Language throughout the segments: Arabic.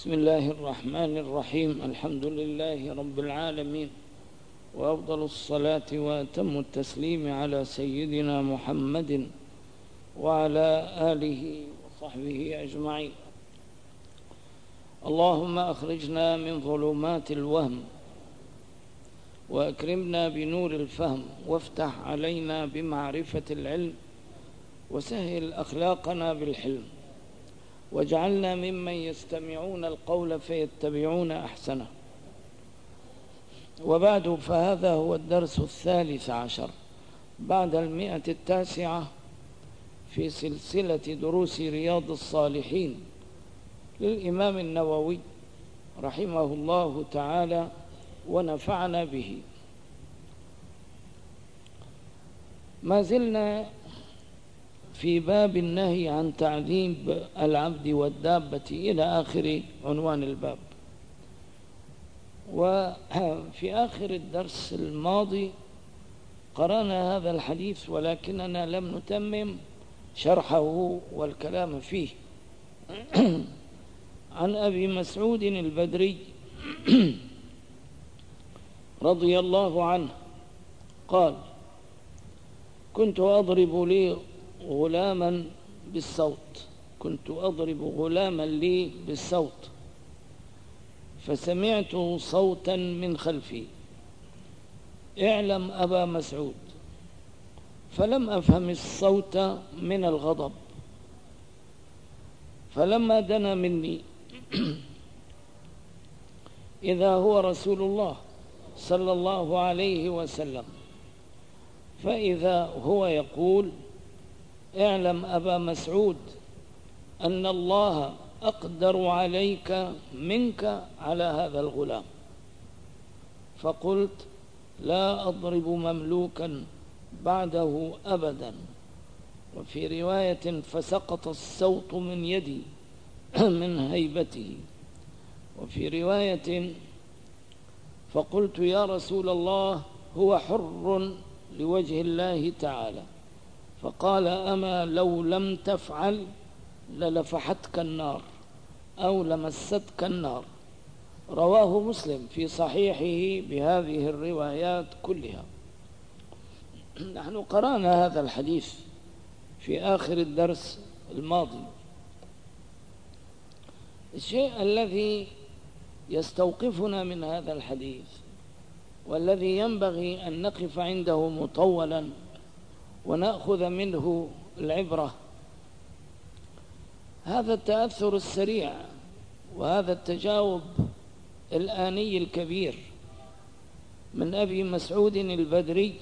بسم الله الرحمن الرحيم. الحمد لله رب العالمين، وأفضل الصلاة وأتم التسليم على سيدنا محمد وعلى آله وصحبه أجمعين. اللهم أخرجنا من ظلمات الوهم وأكرمنا بنور الفهم، وافتح علينا بمعرفة العلم، وسهل أخلاقنا بالحلم، واجعلنا ممن يستمعون القول فيتبعون أحسنه. وبعد، فهذا هو الدرس 13 بعد 109 في سلسلة دروس رياض الصالحين للإمام النووي رحمه الله تعالى ونفعنا به. ما زلنا في باب النهي عن تعذيب العبد والدابة إلى آخر عنوان الباب. وفي آخر الدرس الماضي قرأنا هذا الحديث، ولكننا لم نتمم شرحه والكلام فيه. عن أبي مسعود البدري رضي الله عنه قال: كنت أضرب غلاما لي بالصوت، فسمعت صوتا من خلفي: اعلم أبا مسعود. فلم أفهم الصوت من الغضب، فلما دنا مني إذا هو رسول الله صلى الله عليه وسلم، فإذا هو يقول: اعلم أبا مسعود أن الله أقدر عليك منك على هذا الغلام. فقلت: لا أضرب مملوكا بعده أبدا. وفي رواية: فسقط الصوت من يدي من هيبته. وفي رواية: فقلت: يا رسول الله، هو حر لوجه الله تعالى. فقال: أما لو لم تفعل للفحتك النار أو لمستك النار. رواه مسلم في صحيحه بهذه الروايات كلها. نحن قرأنا هذا الحديث في آخر الدرس الماضي. الشيء الذي يستوقفنا من هذا الحديث والذي ينبغي أن نقف عنده مطولا ونأخذ منه العبرة، هذا التأثر السريع وهذا التجاوب الآني الكبير من أبي مسعود البدري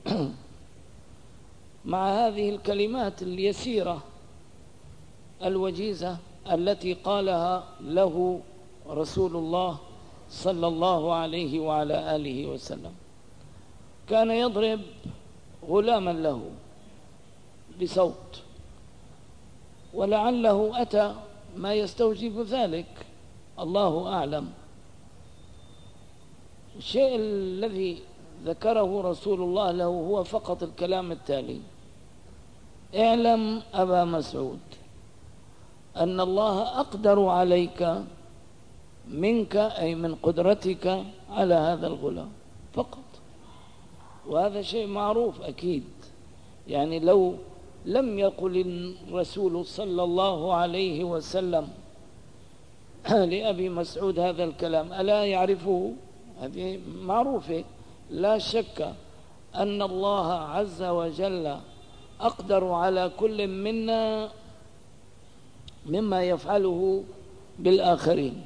مع هذه الكلمات اليسيرة الوجيزة التي قالها له رسول الله صلى الله عليه وعلى آله وسلم. كان يضرب غلاما له بصوت، ولعله أتى ما يستوجب ذلك، الله أعلم. الشيء الذي ذكره رسول الله له هو فقط الكلام التالي: اعلم أبا مسعود أن الله أقدر عليك منك، أي من قدرتك على هذا الغلام فقط. وهذا شيء معروف أكيد، يعني لو لم يقل الرسول صلى الله عليه وسلم لأبي مسعود هذا الكلام ألا يعرفه؟ هذه معروفة، لا شك أن الله عز وجل أقدر على كل منا مما يفعله بالآخرين.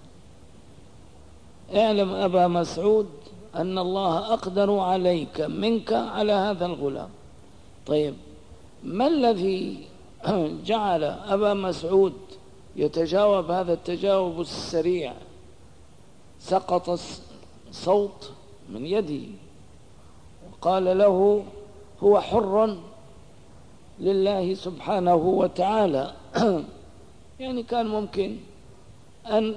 اعلم أبا مسعود أن الله أقدر عليك منك على هذا الغلام. طيب، ما الذي جعل أبا مسعود يتجاوب هذا التجاوب السريع؟ سقط صوت من يدي وقال له: هو حر لله سبحانه وتعالى. يعني كان ممكن أن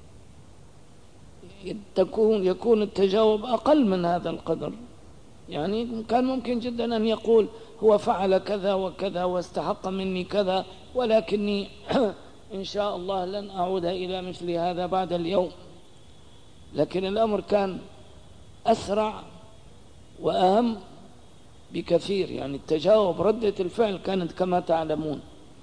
يكون التجاوب أقل من هذا القدر، يعني كان ممكن جدا أن يقول: هو فعل كذا وكذا واستحق مني كذا، ولكني إن شاء الله لن أعود إلى مثل هذا بعد اليوم. لكن الأمر كان أسرع وأهم بكثير، يعني التجاوب ردة الفعل كانت كما تعلمون.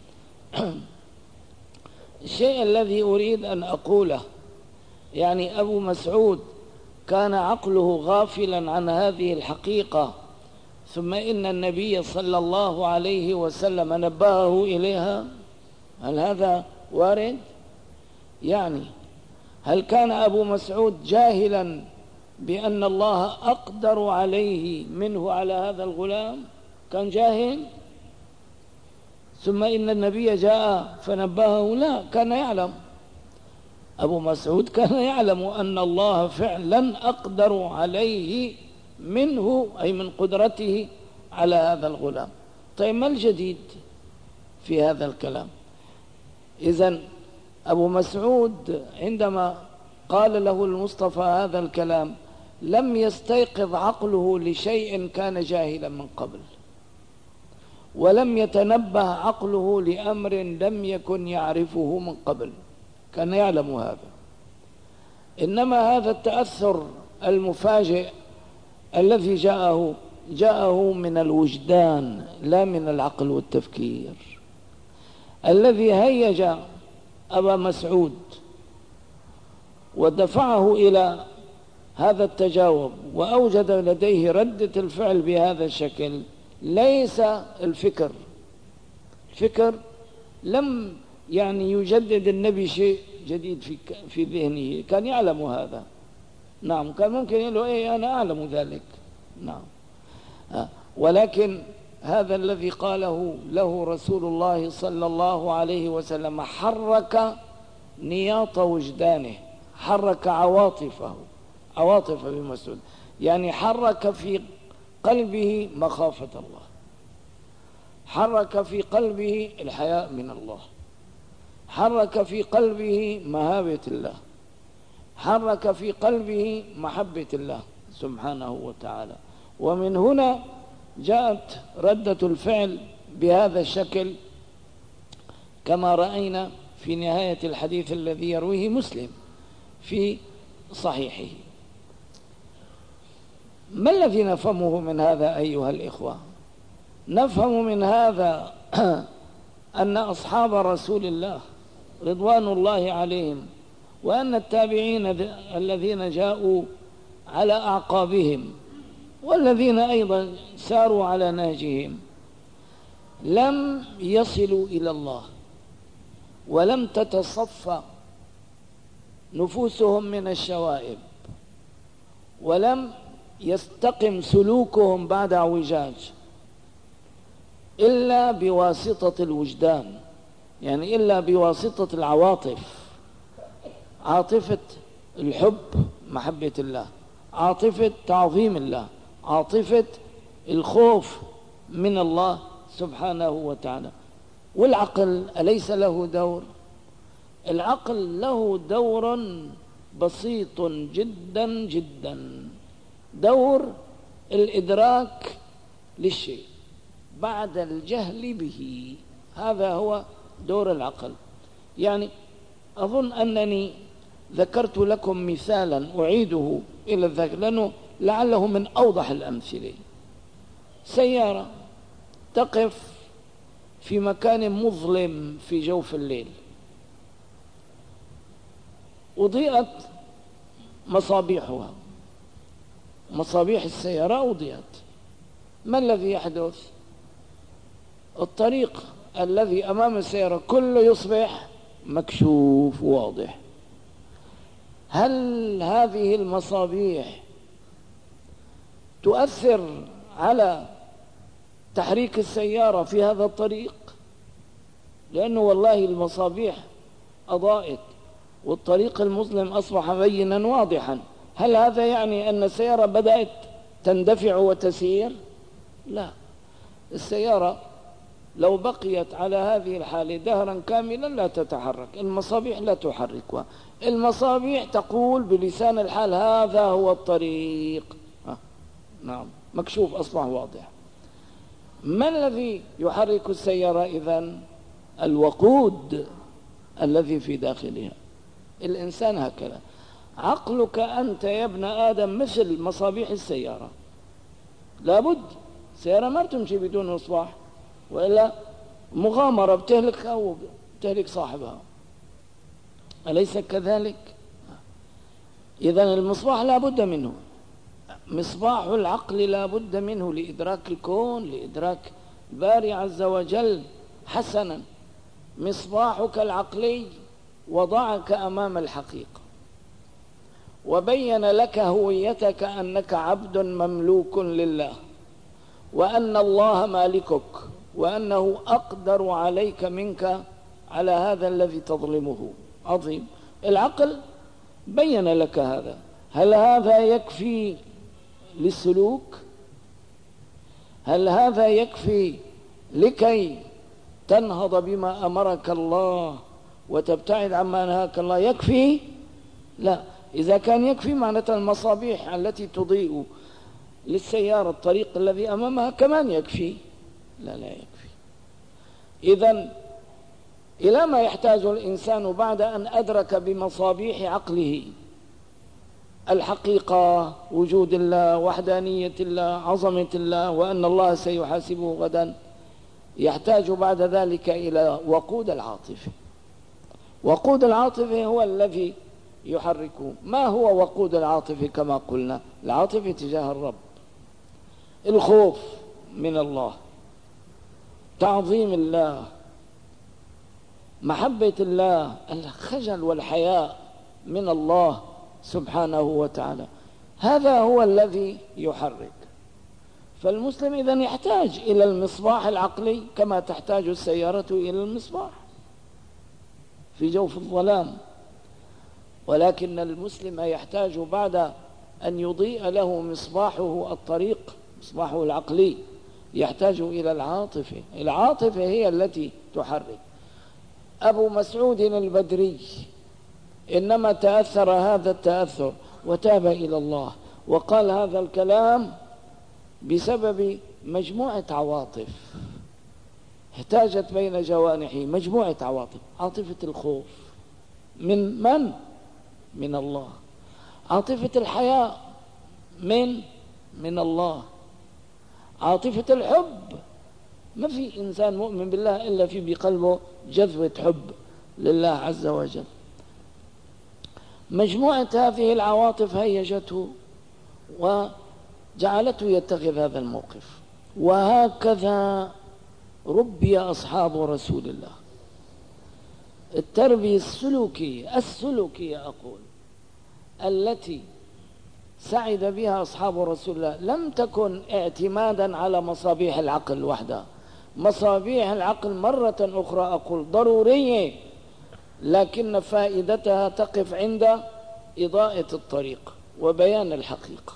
الشيء الذي أريد أن أقوله، يعني أبو مسعود كان عقله غافلا عن هذه الحقيقة، ثم إن النبي صلى الله عليه وسلم نبهه إليها. هل هذا وارد؟ يعني هل كان أبو مسعود جاهلا بأن الله أقدر عليه منه على هذا الغلام؟ كان جاهل؟ ثم إن النبي جاء فنبهه؟ لا، كان يعلم. أبو مسعود كان يعلم أن الله فعلا أقدر عليه منه، أي من قدرته على هذا الغلام. طيب ما الجديد في هذا الكلام؟ إذن أبو مسعود عندما قال له المصطفى هذا الكلام لم يستيقظ عقله لشيء كان جاهلا من قبل، ولم يتنبه عقله لأمر لم يكن يعرفه من قبل، كان يعلم هذا. إنما هذا التأثر المفاجئ الذي جاءه من الوجدان لا من العقل والتفكير، الذي هيج أبا مسعود ودفعه إلى هذا التجاوب وأوجد لديه ردة الفعل بهذا الشكل. ليس الفكر لم يعني يجدد النبي شيء جديد في ذهنه، كان يعلم هذا. نعم، كان ممكن يقول له إيه أنا أعلم ذلك، نعم. ولكن هذا الذي قاله له رسول الله صلى الله عليه وسلم حرك نياط وجدانه، حرك عواطف ابن مسعود، يعني حرك في قلبه مخافة الله، حرك في قلبه الحياء من الله، حرك في قلبه مهابة الله، حرك في قلبه محبة الله سبحانه وتعالى. ومن هنا جاءت ردة الفعل بهذا الشكل كما رأينا في نهاية الحديث الذي يرويه مسلم في صحيحه. ما الذي نفهمه من هذا أيها الإخوة؟ نفهم من هذا أن أصحاب رسول الله رضوان الله عليهم وأن التابعين الذين جاءوا على أعقابهم والذين أيضا ساروا على نهجهم لم يصلوا إلى الله، ولم تتصفى نفوسهم من الشوائب، ولم يستقم سلوكهم بعد اعوجاج إلا بواسطة الوجدان، يعني إلا بواسطة العواطف، عاطفة الحب محبة الله، عاطفة تعظيم الله، عاطفة الخوف من الله سبحانه وتعالى. والعقل أليس له دور؟ العقل له دور بسيط جدا جدا، دور الإدراك للشيء بعد الجهل به، هذا هو دور العقل. يعني أظن أنني ذكرت لكم مثالا أعيده إلى الذاكرة لأنه لعله من أوضح الأمثلة. سيارة تقف في مكان مظلم في جوف الليل، أضيئت مصابيحها، مصابيح السيارة أضيئت، ما الذي يحدث؟ الطريق الذي أمام السيارة كله يصبح مكشوف واضح. هل هذه المصابيح تؤثر على تحريك السيارة في هذا الطريق؟ لأنه والله المصابيح أضاءت والطريق المظلم أصبح بينا واضحا. هل هذا يعني أن السيارة بدأت تندفع وتسير؟ لا، السيارة لو بقيت على هذه الحالة دهرا كاملا لا تتحرك، المصابيح لا تحركها، المصابيح تقول بلسان الحال هذا هو الطريق، نعم مكشوف أصبح واضح. ما الذي يحرك السيارة إذن؟ الوقود، الذي في داخلها. الإنسان هكذا. عقلك أنت يا ابن آدم مثل مصابيح السيارة، لابد سيارة ما تمشي بدون مصباح، وإلا مغامرة بتهلك أو بتهلك صاحبها، أليس كذلك؟ إذن المصباح لا بد منه، مصباح العقل لا بد منه لإدراك الكون، لإدراك الباري عز وجل. حسنا، مصباحك العقلي وضعك أمام الحقيقة وبين لك هويتك أنك عبد مملوك لله، وأن الله مالكك، وأنه أقدر عليك منك على هذا الذي تظلمه. عظيم. العقل بين لك هذا. هل هذا يكفي للسلوك؟ هل هذا يكفي لكي تنهض بما أمرك الله وتبتعد عما نهاك الله؟ يكفي؟ لا. إذا كان يكفي معناتها المصابيح التي تضيء للسيارة الطريق الذي أمامها كمان يكفي؟ لا يكفي. إذن إلى ما يحتاج الإنسان بعد أن أدرك بمصابيح عقله الحقيقة، وجود الله، وحدانية الله، عظمة الله، وأن الله سيحاسبه غدا، يحتاج بعد ذلك إلى وقود العاطفة. وقود العاطفة هو الذي يحركه. ما هو وقود العاطفة؟ كما قلنا، العاطفة تجاه الرب، الخوف من الله، تعظيم الله، محبة الله، الخجل والحياء من الله سبحانه وتعالى. هذا هو الذي يحرك. فالمسلم إذن يحتاج إلى المصباح العقلي كما تحتاج السيارة إلى المصباح في جوف الظلام، ولكن المسلم يحتاج بعد أن يضيء له مصباحه الطريق، مصباحه العقلي، يحتاج إلى العاطفة. العاطفة هي التي تحرك. أبو مسعود البدري إنما تأثر هذا التأثر وتاب إلى الله وقال هذا الكلام بسبب مجموعة عواطف احتاجت بين جوانحه، مجموعة عواطف. عاطفة الخوف من من؟ من الله. عاطفة الحياء من الله. عاطفة الحب، ما في إنسان مؤمن بالله إلا في بقلبه جذوة حب لله عز وجل. مجموعة هذه العواطف هيجته وجعلته يتخذ هذا الموقف. وهكذا ربي أصحاب رسول الله. التربية السلوكية أقول التي سعد بها أصحاب رسول الله لم تكن اعتمادا على مصابيح العقل وحدها. مصابيح العقل مرة أخرى أقول ضرورية، لكن فائدتها تقف عند إضاءة الطريق وبيان الحقيقة.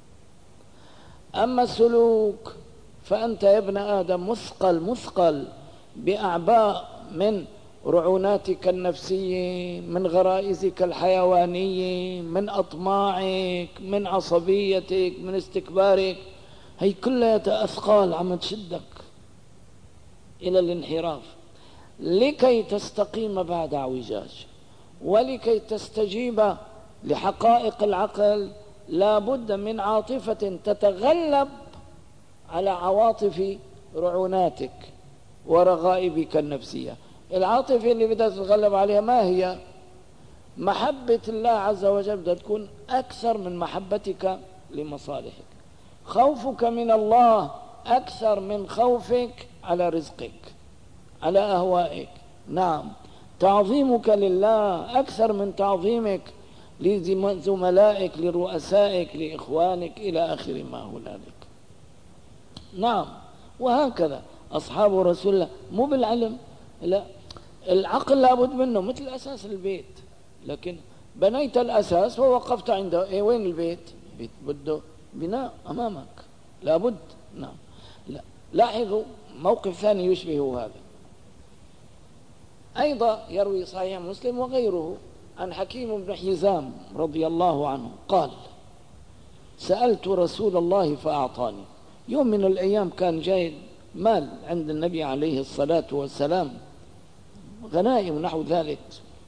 أما السلوك فأنت يا ابن آدم مثقل بأعباء من رعوناتك النفسية، من غرائزك الحيوانية، من أطماعك، من عصبيتك، من استكبارك. هي كلها أثقال عم تشدك إلى الانحراف. لكي تستقيم بعد اعوجاج ولكي تستجيب لحقائق العقل لا بد من عاطفة تتغلب على عواطف رعوناتك ورغائبك النفسية. العاطفة اللي بدها تتغلب عليها ما هي؟ محبة الله عز وجل بدها تكون أكثر من محبتك لمصالحك. خوفك من الله أكثر من خوفك على رزقك، على أهوائك. نعم. تعظيمك لله أكثر من تعظيمك لزملائك، لرؤسائك، لإخوانك، إلى آخر ما هنالك. نعم. وهكذا أصحاب رسول الله مو بالعلم، لا، العقل لابد منه مثل أساس البيت. لكن بنيت الأساس ووقفت عنده، وين البيت؟ بيت بده بناء أمامك لابد. نعم. لا. لاحظوا موقف ثاني يشبه هذا أيضا، يروي صحيح مسلم وغيره عن حكيم بن حزام رضي الله عنه قال: سألت رسول الله فأعطاني. يوم من الأيام كان جاي مال عند النبي عليه الصلاة والسلام غنائم نحو ذلك.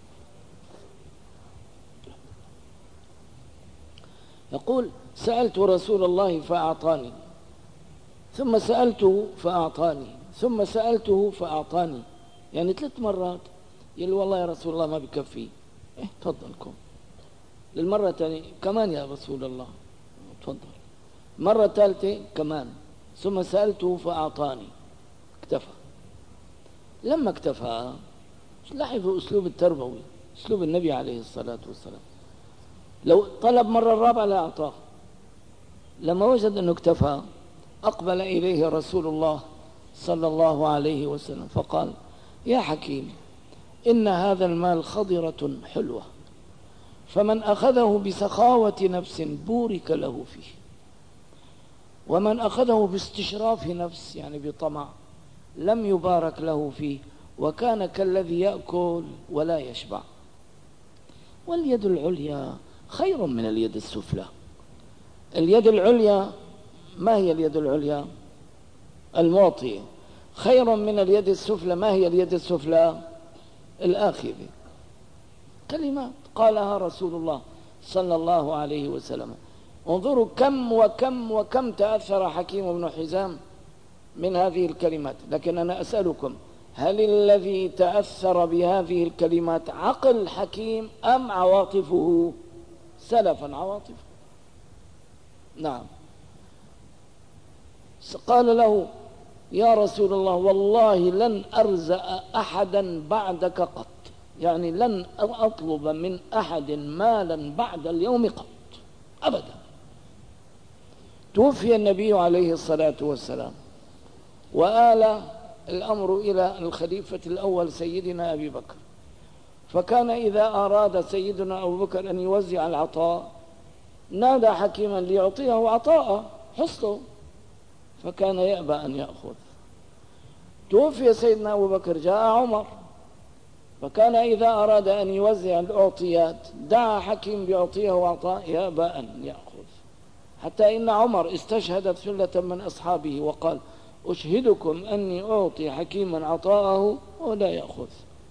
يقول سألت رسول الله فأعطاني، ثم سألته فأعطاني، ثم سألته فأعطاني، يعني 3 مرات. يقول والله يا رسول الله ما بكفي. تفضلكم. للمرة الثانية كمان يا رسول الله تفضل. مرة ثالثة كمان، ثم سألته فأعطاني. اكتفى. لما اكتفى لاحظوا أسلوب التربوي، أسلوب النبي عليه الصلاة والسلام. لو طلب مرة الرابعة لا أعطاه. لما وجد أنه اكتفى أقبل إليه رسول الله صلى الله عليه وسلم فقال يا حكيم إن هذا المال خضرة حلوة، فمن أخذه بسخاوة نفس بورك له فيه، ومن أخذه باستشراف نفس يعني بطمع لم يبارك له فيه، وكان كالذي يأكل ولا يشبع. واليد العليا خير من اليد السفلى. اليد العليا، ما هي اليد العليا؟ المعطية. خير من اليد السفلى، ما هي اليد السفلى؟ الآخذة. كلمات قالها رسول الله صلى الله عليه وسلم. انظروا كم وكم وكم تأثر حكيم بن حزام من هذه الكلمات. لكن أنا أسألكم، هل الذي تأثر بهذه الكلمات عقل حكيم أم عواطفه؟ سلفا عواطفه. نعم. قال له يا رسول الله والله لن أرزق أحدا بعدك قط، يعني لن أطلب من أحد مالا بعد اليوم قط أبدا. توفي النبي عليه الصلاة والسلام، وآل الأمر إلى الخليفة الأول سيدنا أبي بكر. فكان إذا أراد سيدنا أبو بكر أن يوزع العطاء نادى حكيما ليعطيه عطاء حصته، فكان يأبى أن يأخذ. توفي سيدنا أبو بكر، جاء عمر، فكان إذا أراد أن يوزع الأعطيات دعا حكيم ليعطيه عطاء، يأبى أن يأخذ. حتى إن عمر استشهد ثلة من أصحابه وقال أشهدكم أني أعطي حكيما عطاءه ولا يأخذ.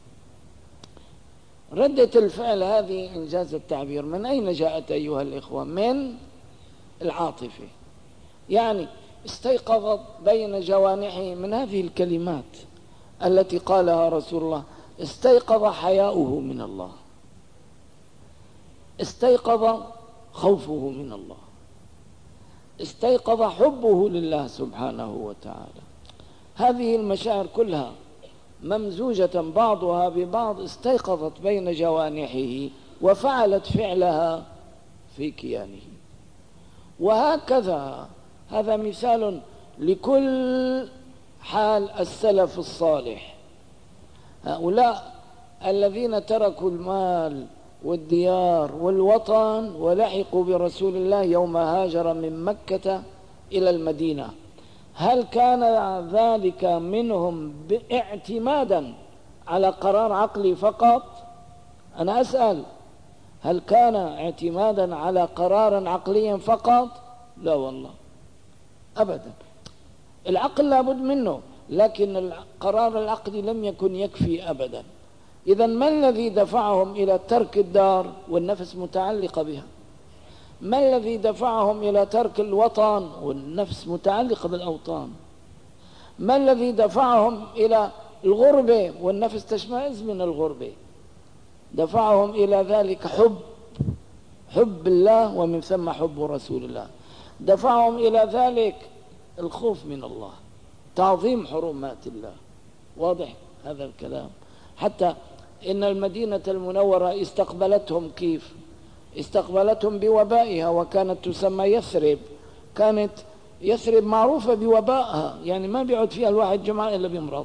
ردة الفعل هذه إنجاز التعبير من أين جاءت أيها الإخوة؟ من العاطفة. يعني استيقظت بين جوانحه من هذه الكلمات التي قالها رسول الله. استيقظ حياؤه من الله، استيقظ خوفه من الله، استيقظ حبه لله سبحانه وتعالى. هذه المشاعر كلها ممزوجة بعضها ببعض استيقظت بين جوانحه وفعلت فعلها في كيانه. وهكذا هذا مثال لكل حال السلف الصالح. هؤلاء الذين تركوا المال والديار والوطن ولحقوا برسول الله يوم هاجر من مكة إلى المدينة، هل كان ذلك منهم اعتمادا على قرار عقلي فقط؟ أنا أسأل، هل كان اعتمادا على قرار عقلي فقط؟ لا والله أبدا. العقل لابد منه، لكن القرار العقلي لم يكن يكفي أبدا. إذن ما الذي دفعهم إلى ترك الدار والنفس متعلقة بها؟ ما الذي دفعهم إلى ترك الوطن والنفس متعلقة بالأوطان؟ ما الذي دفعهم إلى الغربة والنفس تشمئز من الغربة؟ دفعهم إلى ذلك حب الله ومن ثم حب رسول الله. دفعهم إلى ذلك الخوف من الله، تعظيم حرمات الله. واضح هذا الكلام؟ حتى إن المدينة المنورة استقبلتهم كيف؟ استقبلتهم بوبائها، وكانت تسمى يثرب. كانت يثرب معروفة بوبائها، يعني ما بيعد فيها الواحد جمعة إلا بيمرض.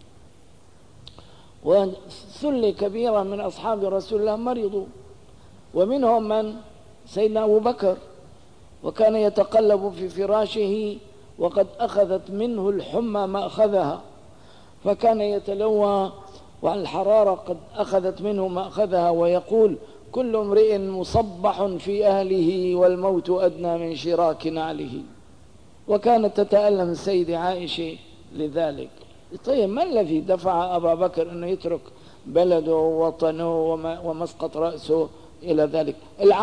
وثلة كبيرة من أصحاب رسول الله مرضوا، ومنهم من سيدنا أبو بكر، وكان يتقلب في فراشه وقد أخذت منه الحمى ما أخذها، فكان يتلوى والحرارة قد أخذت منه ما أخذها، ويقول كل امرئ مصبح في أهله والموت أدنى من شراك نعله. وكانت تتألم السيدة عائشة لذلك. طيب ما الذي دفع أبا بكر أنه يترك بلده ووطنه ومسقط رأسه إلى ذلك.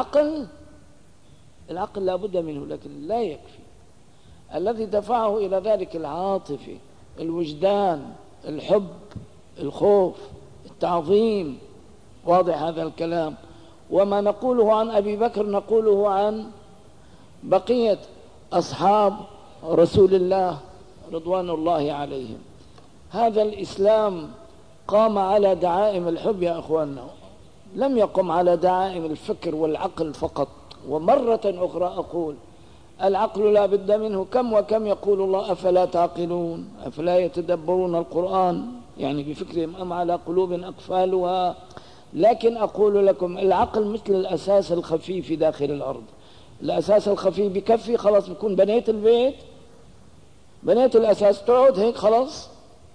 العقل لا بد منه لكن لا يكفي. الذي دفعه إلى ذلك العاطفة، الوجدان، الحب، الخوف، التعظيم. واضح هذا الكلام؟ وما نقوله عن أبي بكر نقوله عن بقية أصحاب رسول الله رضوان الله عليهم. هذا الإسلام قام على دعائم الحب يا أخواننا، لم يقم على دعائم الفكر والعقل فقط. ومرة أخرى أقول العقل لا بد منه. كم وكم يقول الله أفلا تعقلون، أفلا يتدبرون القرآن، يعني بفكرهم أم على قلوب أقفالها. لكن أقول لكم العقل مثل الأساس الخفي في داخل الأرض. الأساس الخفي بكفي خلاص، بكون بنيت البيت، بنيت الأساس، تقعد هيك خلاص.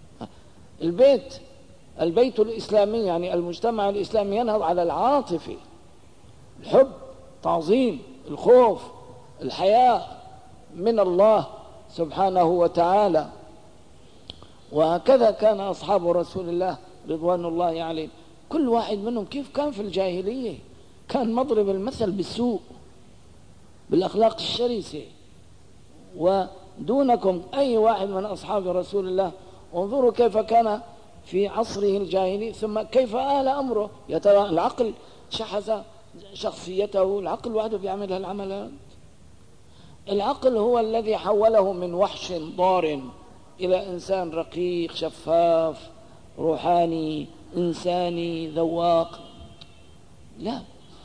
البيت الإسلامي يعني المجتمع الإسلامي ينهض على العاطفة، الحب، تعظيم، الخوف، الحياء من الله سبحانه وتعالى. وهكذا كان أصحاب رسول الله رضوان الله عليهم. كل واحد منهم كيف كان في الجاهلية، كان مضرب المثل بالسوء، بالأخلاق الشرسة. ودونكم أي واحد من أصحاب رسول الله انظروا كيف كان في عصره الجاهلي، ثم كيف آل أمره. يا ترى العقل شحذ شخصيته؟ العقل وحده بيعمل هالعملات؟ العقل هو الذي حوله من وحش ضار إلى إنسان رقيق شفاف روحاني إنساني ذواق. لا،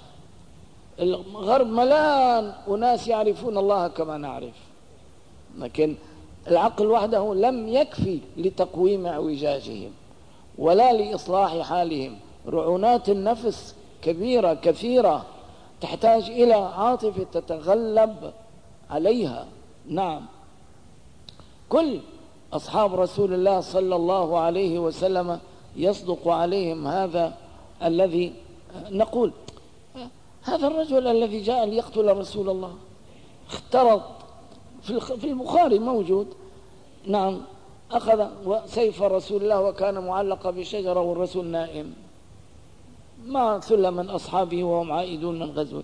الغرب ملان أناس يعرفون الله كما نعرف، لكن العقل وحده لم يكفي لتقويم اعوجاجهم ولا لإصلاح حالهم. رعونات النفس كبيرة كثيرة تحتاج إلى عاطفة تتغلب عليها. نعم، كل أصحاب رسول الله صلى الله عليه وسلم يصدق عليهم هذا الذي نقول. هذا الرجل الذي جاء ليقتل رسول الله اخترط في البخاري موجود. نعم، أخذ سيف رسول الله وكان معلق بشجرة والرسول نائم مع ثلة من أصحابه وهم عائدون من غزوة،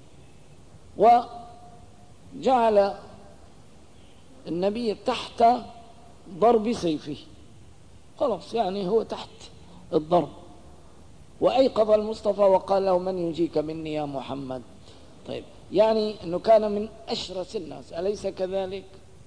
وجعل النبي تحت ضرب سيفه، خلاص يعني هو تحت الضرب. وأيقظ المصطفى وقال له من ينجيك مني يا محمد. طيب يعني أنه كان من أشرس الناس، أليس كذلك؟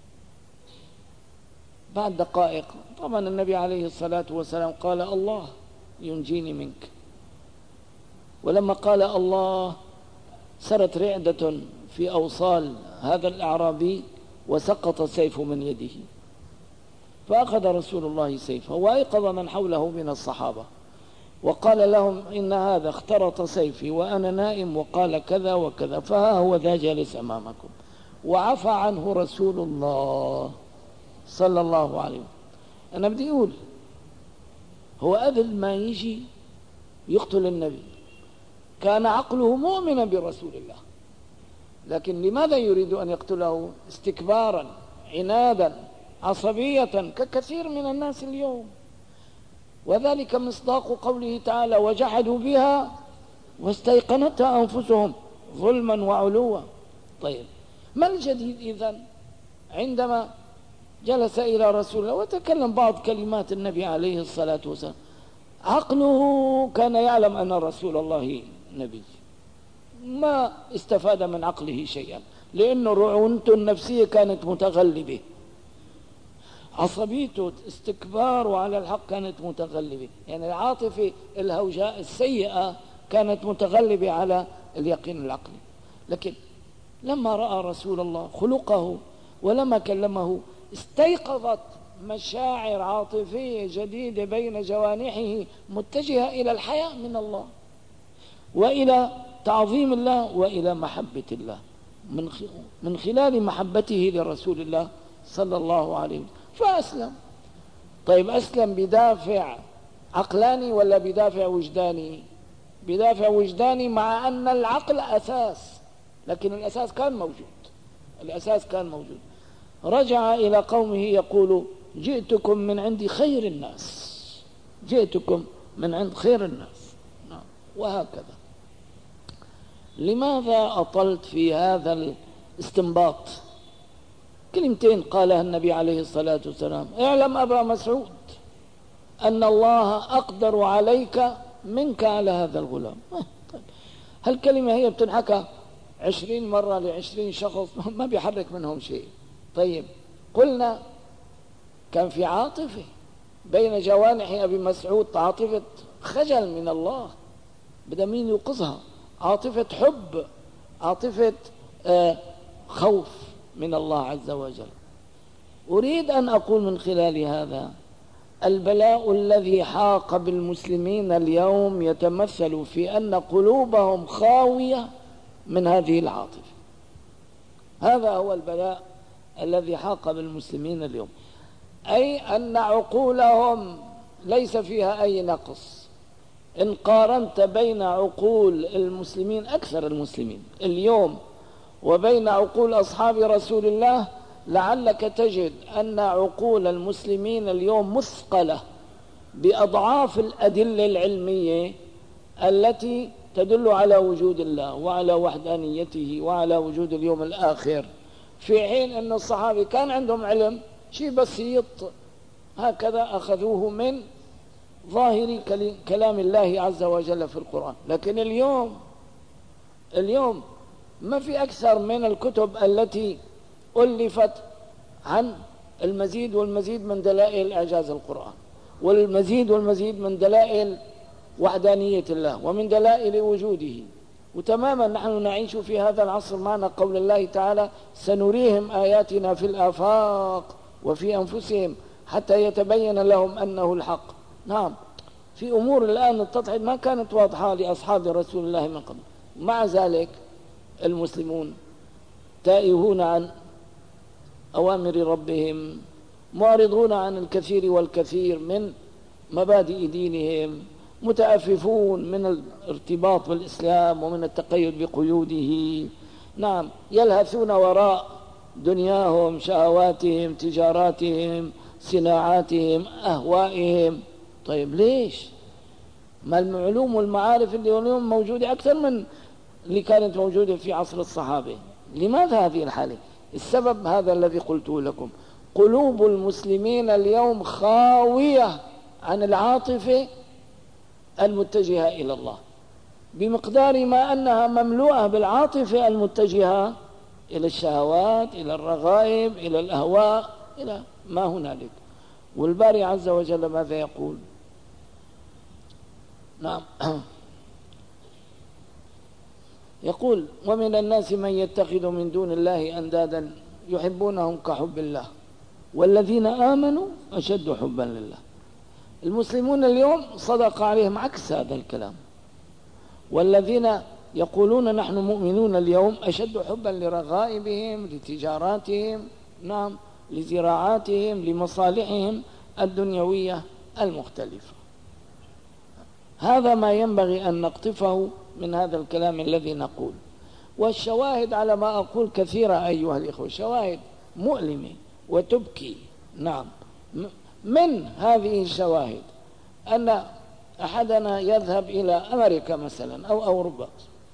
بعد دقائق طبعا النبي عليه الصلاة والسلام قال الله ينجيني منك. ولما قال الله سرت رعدة في أوصال هذا الأعرابي وسقط سيفه من يده، فأخذ رسول الله سيفه وأيقظ من حوله من الصحابة وقال لهم إن هذا اخترط سيفي وأنا نائم وقال كذا وكذا، فها هو ذا جالس أمامكم. وعفى عنه رسول الله صلى الله عليه وسلم. أنا بدي أقول هو قبل ما يجي يقتل النبي كان عقله مؤمنا برسول الله، لكن لماذا يريد أن يقتله؟ استكبارا، عنادا، عصبية، ككثير من الناس اليوم. وذلك مصداق قوله تعالى وجحدوا بها واستيقنتها أنفسهم ظلما وعلوا. طيب ما الجديد إذن عندما جلس إلى رسول الله وتكلم بعض كلمات النبي عليه الصلاة والسلام؟ عقله كان يعلم أن رسول الله نبي، ما استفاد من عقله شيئا، لأنه رعونته النفسية كانت متغلبة، عصبيته استكباره على الحق كانت متغلبة، يعني العاطفة الهوجاء السيئة كانت متغلبة على اليقين العقلي. لكن لما رأى رسول الله خلقه ولما كلمه استيقظت مشاعر عاطفية جديدة بين جوانحه متجهة إلى الحياة من الله وإلى تعظيم الله وإلى محبة الله من خلال محبته لرسول الله صلى الله عليه وسلم، فأسلم. طيب أسلم بدافع عقلاني ولا بدافع وجداني؟ بدافع وجداني، مع أن العقل أساس، لكن الأساس كان موجود. رجع إلى قومه يقول جئتكم من عند خير الناس، جئتكم من عند خير الناس. نعم. وهكذا. لماذا أطلت في هذا الاستنباط؟ كلمتين قالها النبي عليه الصلاة والسلام: اعلم أبا مسعود أن الله أقدر عليك منك على هذا الغلام. هالكلمة هي بتنحكى 20 مرة ل20 شخص ما بيحرك منهم شيء. طيب، قلنا كان في عاطفة بين جوانح أبي مسعود، عاطفة خجل من الله، بدأ مين يوقظها؟ عاطفة حب، عاطفة خوف من الله عز وجل. أريد أن أقول من خلال هذا: البلاء الذي حاق بالمسلمين اليوم يتمثل في أن قلوبهم خاوية من هذه العاطفة. هذا هو البلاء الذي حاق بالمسلمين اليوم، أي أن عقولهم ليس فيها أي نقص. إن قارنت بين عقول المسلمين، أكثر المسلمين اليوم، وبين عقول أصحاب رسول الله، لعلك تجد أن عقول المسلمين اليوم مثقلة بأضعاف الأدلة العلمية التي تدل على وجود الله وعلى وحدانيته وعلى وجود اليوم الآخر، في حين أن الصحابة كان عندهم علم شيء بسيط هكذا أخذوه من ظاهر كلام الله عز وجل في القرآن. لكن اليوم ما في أكثر من الكتب التي ألفت عن المزيد والمزيد من دلائل إعجاز القرآن، والمزيد والمزيد من دلائل وحدانية الله ومن دلائل وجوده. وتماما نحن نعيش في هذا العصر معنا قول الله تعالى: سنريهم آياتنا في الآفاق وفي أنفسهم حتى يتبين لهم أنه الحق. نعم، في أمور الآن اتضحت ما كانت واضحة لأصحاب رسول الله من قبل. مع ذلك المسلمون تائهون عن أوامر ربهم، معرضون عن الكثير والكثير من مبادئ دينهم، متأففون من الارتباط بالإسلام ومن التقيد بقيوده. نعم، يلهثون وراء دنياهم، شهواتهم، تجاراتهم، صناعاتهم، أهوائهم. طيب ليش؟ ما العلوم والمعارف اللي اليوم موجودة أكثر من اللي كانت موجودة في عصر الصحابة. لماذا هذه الحالة؟ السبب هذا الذي قلته لكم: قلوب المسلمين اليوم خاوية عن العاطفة المتجهة إلى الله، بمقدار ما أنها مملوءة بالعاطفة المتجهة إلى الشهوات، إلى الرغائب، إلى الأهواء، إلى ما هنالك. والباري عز وجل ماذا يقول؟ نعم، يقول: ومن الناس من يتخذ من دون الله أندادا يحبونهم كحب الله والذين آمنوا أشد حبا لله. المسلمون اليوم صدق عليهم عكس هذا الكلام، والذين يقولون نحن مؤمنون اليوم أشد حبا لرغائبهم، لتجاراتهم، نعم، لزراعاتهم، لمصالحهم الدنيوية المختلفة. هذا ما ينبغي أن نقطفه من هذا الكلام الذي نقول. والشواهد على ما أقول كثيرة أيها الإخوة، شواهد مؤلمة وتبكي. نعم، من هذه الشواهد أن أحدنا يذهب إلى أمريكا مثلا أو أوروبا،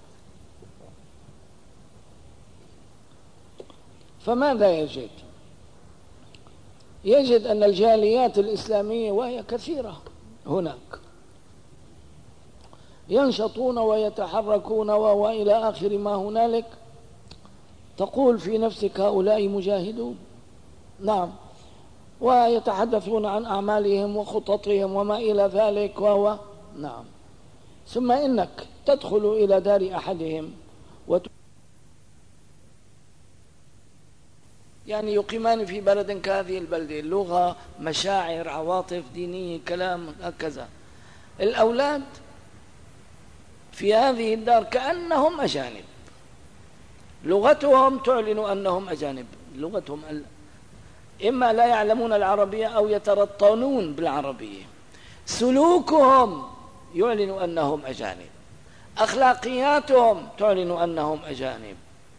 فماذا يجد؟ يجد أن الجاليات الإسلامية وهي كثيرة هناك ينشطون ويتحركون وإلى آخر ما هنالك، تقول في نفسك هؤلاء مجاهدون. نعم، ويتحدثون عن أعمالهم وخططهم وما إلى ذلك وهو نعم. ثم إنك تدخل إلى دار أحدهم يعني يقيمان في بلد كهذه البلدة، لغة، مشاعر، عواطف دينية، كلام هكذا. الأولاد في هذه الدار كأنهم أجانب، لغتهم تعلن أنهم أجانب، لغتهم إما لا يعلمون العربية أو يترطنون بالعربية، سلوكهم يعلن أنهم أجانب، أخلاقياتهم تعلن أنهم أجانب،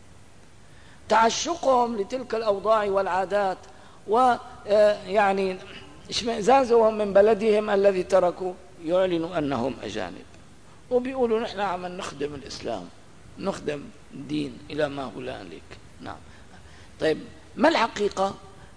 تعشقهم لتلك الأوضاع والعادات ويعني اشمئزازهم من بلدهم الذي تركوا يعلنوا أنهم أجانب وبيقولوا نحن عم نخدم الإسلام، نخدم الدين إلى ما هنالك. نعم. طيب ما الحقيقة؟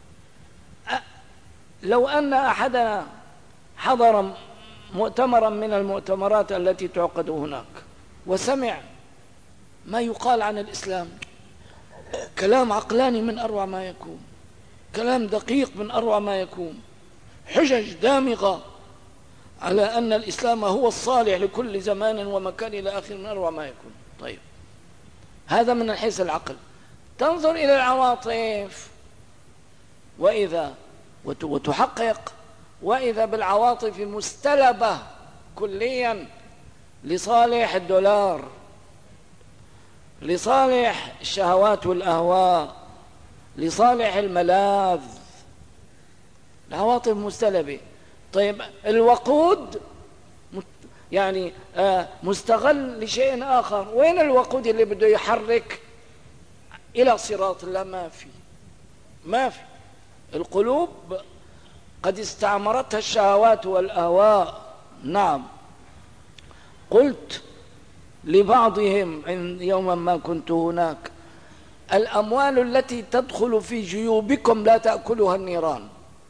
لو أن أحدنا حضر مؤتمرا من المؤتمرات التي تعقد هناك وسمع ما يقال عن الإسلام، كلام عقلاني من أروع ما يكون، كلام دقيق من أروع ما يكون، حجج دامغة على أن الإسلام هو الصالح لكل زمان ومكان إلى آخر، من أروع ما يكون. طيب هذا من حيث العقل. تنظر إلى العواطف وتحقق، وإذا بالعواطف مستلبة كليا لصالح الدولار، لصالح الشهوات والأهواء، لصالح الملاذ. العواطف مستلبة. طيب الوقود يعني مستغل لشيء آخر. وين الوقود اللي بده يحرك إلى صراط الله؟ ما في. القلوب قد استعمرتها الشهوات والأهواء. نعم. قلت لبعضهم يوما ما كنت هناك: الأموال التي تدخل في جيوبكم لا تأكلها النيران،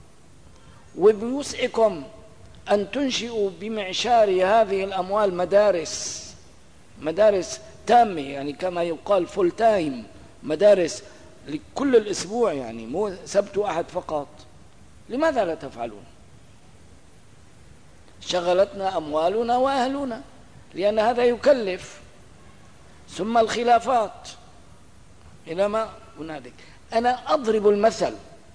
وبوسعكم أن تنشئوا بمعشار هذه الأموال مدارس تامة، يعني كما يقال فول تايم، مدارس لكل الأسبوع، يعني مو سبت وأحد فقط. لماذا لا تفعلون؟ شغلتنا أموالنا وأهلنا، لأن هذا يكلف. ثم الخلافات إلى ما هنالك. أنا أضرب المثل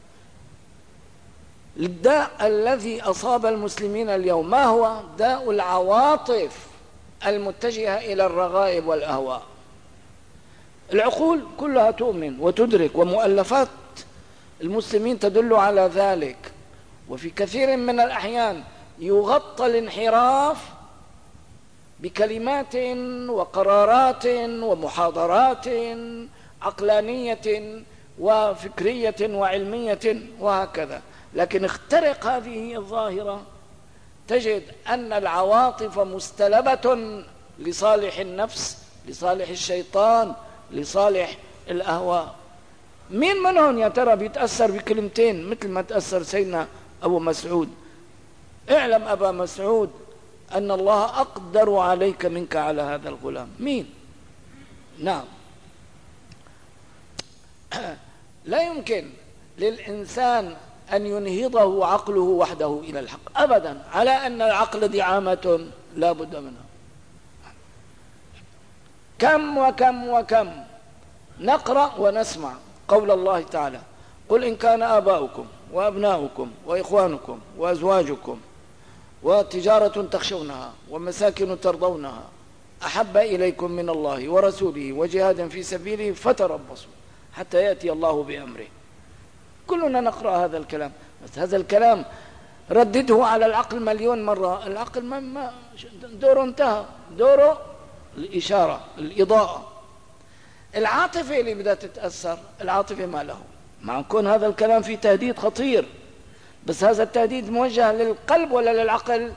للداء الذي أصاب المسلمين اليوم. ما هو؟ داء العواطف المتجهة إلى الرغائب والأهواء. العقول كلها تؤمن وتدرك، ومؤلفات المسلمين تدل على ذلك. وفي كثير من الأحيان يغطى الانحراف بكلمات وقرارات ومحاضرات عقلانية وفكرية وعلمية وهكذا. لكن اخترق هذه الظاهرة تجد أن العواطف مستلبة لصالح النفس، لصالح الشيطان، لصالح الأهواء. مين منهم يا ترى بيتأثر بكلمتين مثل ما تأثر سيدنا أبو مسعود؟ اعلم أبا مسعود أن الله أقدر عليك منك على هذا الغلام. مين؟ نعم. لا يمكن للإنسان أن ينهضه عقله وحده إلى الحق أبدا، على أن العقل دعامة لا بد منها. كم وكم وكم نقرأ ونسمع قول الله تعالى: قل إن كان آباؤكم وأبناؤكم وإخوانكم وأزواجكم وتجارة تخشونها ومساكن ترضونها أحب إليكم من الله ورسوله وجهاد في سبيله فتربصوا حتى يأتي الله بأمره. كلنا نقرأ هذا الكلام، بس هذا الكلام ردده على العقل مليون مرة. العقل ما دوره انتهى، دوره الإشارة، الإضاءة. العاطفة اللي بدها تتأثر، العاطفة ما له. مع يكون هذا الكلام فيه تهديد خطير، بس هذا التهديد موجه للقلب ولا للعقل؟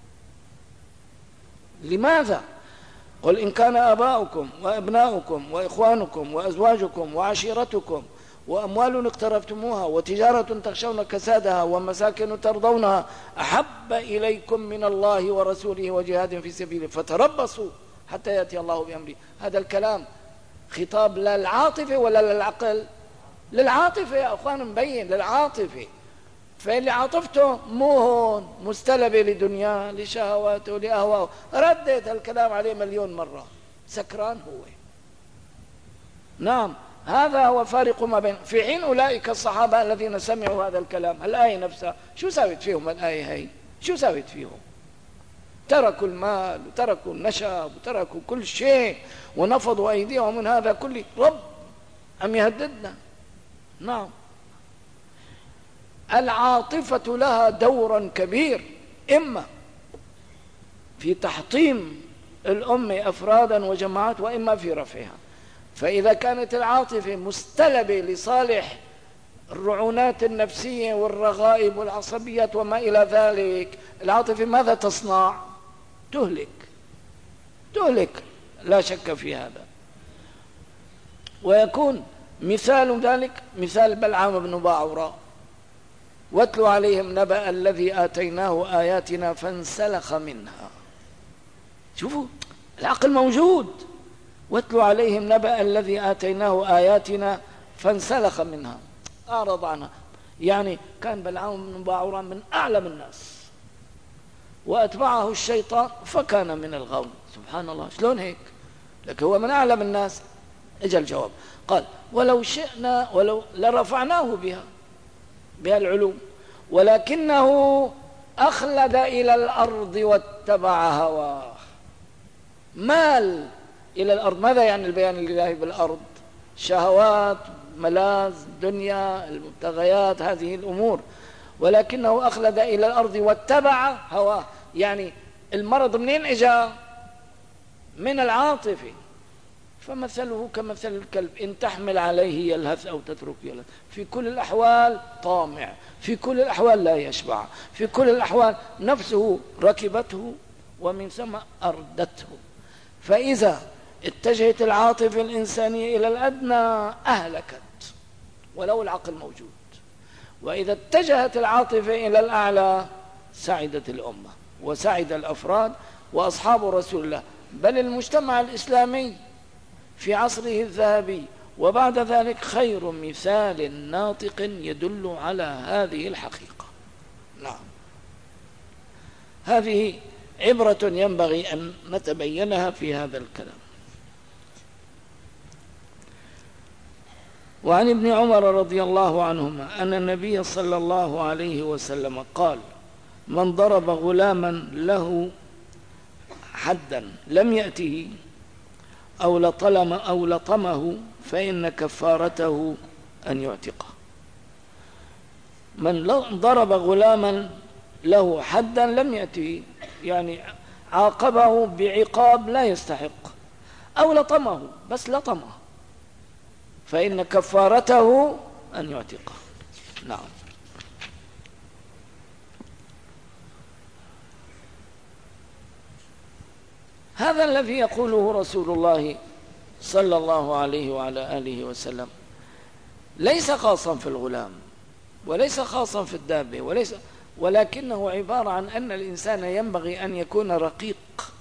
لماذا؟ قل إن كان آباؤكم وأبناؤكم وإخوانكم وأزواجكم وعشيرتكم وأموال اقترفتموها وتجارة تخشون كسادها ومساكن ترضونها أحب إليكم من الله ورسوله وجهاد في سبيله فتربصوا حتى يأتي الله بأمره. هذا الكلام خطاب للعاطفة ولا للعقل؟ للعاطفة يا أخوان، مبين للعاطفة. فاللي عاطفته مو هون، مستلبة لدنياه لشهواته لأهواه، ردد الكلام عليه مليون مرة، سكران هو. نعم، هذا هو فارق ما بين. في حين أولئك الصحابة الذين سمعوا هذا الكلام، الآية نفسها شو ساوت فيهم؟ الآية هي شو ساوت فيهم؟ تركوا المال وتركوا النشاب وتركوا كل شيء ونفضوا أيديهم من هذا كله. رب أم يهددنا؟ نعم. العاطفة لها دور كبير، إما في تحطيم الأمة أفرادا وجماعات، وإما في رفعها. فإذا كانت العاطفة مستلبة لصالح الرعونات النفسية والرغائب والعصبيات وما إلى ذلك. العاطفة ماذا تصنع؟ تهلك، لا شك في هذا. ويكون مثال ذلك مثال بلعام بن باعوراء: واتلو عليهم نبأ الذي آتيناه آياتنا فانسلخ منها. شوفوا العقل موجود. واتلو عليهم نبأ الذي آتيناه آياتنا فانسلخ منها، أعرض عنها. يعني كان بلعام بن باعوراء من أعلم الناس، وأتبعه الشيطان فكان من الغاوين. سبحان الله، شلون هيك؟ لكن هو من أعلم الناس. اجى الجواب، قال: ولو شئنا لرفعناه بها العلوم، ولكنه أخلد إلى الأرض واتبع هواه. مال إلى الأرض. ماذا يعني البيان الإلهي بالأرض؟ شهوات، ملاذ دنيا، المبتغيات، هذه الأمور. ولكنه أخلد إلى الأرض واتبع هواه. يعني المرض منين إجا؟ من العاطفة. فمثله كمثل الكلب إن تحمل عليه يلهث أو تترك يلهث. في كل الأحوال طامع، في كل الأحوال لا يشبع، في كل الأحوال نفسه ركبته ومن ثم أردته. فإذا اتجهت العاطفة الإنسانية إلى الأدنى أهلكت ولو العقل موجود، وإذا اتجهت العاطفة إلى الأعلى سعدت الأمة وسعد الأفراد وأصحاب رسول الله، بل المجتمع الإسلامي في عصره الذهبي وبعد ذلك خير مثال ناطق يدل على هذه الحقيقة. نعم، هذه عبرة ينبغي أن نتبينها في هذا الكلام. وعن ابن عمر رضي الله عنهما أن النبي صلى الله عليه وسلم قال: من ضرب غلاما له حدا لم يأته أو لطمه فإن كفارته أن يعتقه. من ضرب غلاما له حدا لم يأته، يعني عاقبه بعقاب لا يستحق، أو لطمه بس لطمه، فإن كفارته أن يعتقه. نعم. هذا الذي يقوله رسول الله صلى الله عليه وعلى آله وسلم ليس خاصا في الغلام وليس خاصا في الدابة، ولكنه عبارة عن أن الإنسان ينبغي أن يكون رقيق